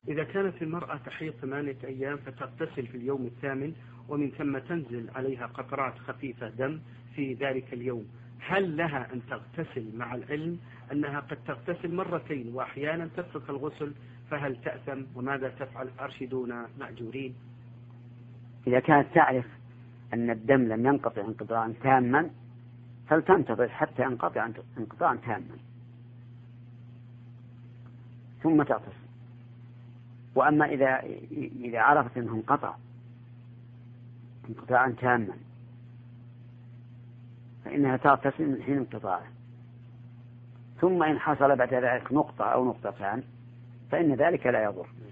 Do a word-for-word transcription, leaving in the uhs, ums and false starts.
إذا كانت المرأة تحيض ثمانية أيام فتغتسل في اليوم الثامن ومن ثم تنزل عليها قطرات خفيفة دم في ذلك اليوم، هل لها أن تغتسل مع العلم أنها قد تغتسل مرتين وأحيانا تترك الغسل، فهل تأثم وماذا تفعل؟ أرشدونا مأجورين. إذا كانت تعرف أن الدم لم ينقطع انقطاعا تاما فلتنتظر حتى ينقطع انقطاعا تاما ثم تغتسل. وأما إذا إذا عرفت أنه انقطع انقطاعا تاما فإنها تغتسل من حين انقطاعه، ثم إن حصل بعد ذلك نقطة أو نقطتان فإن ذلك لا يضر.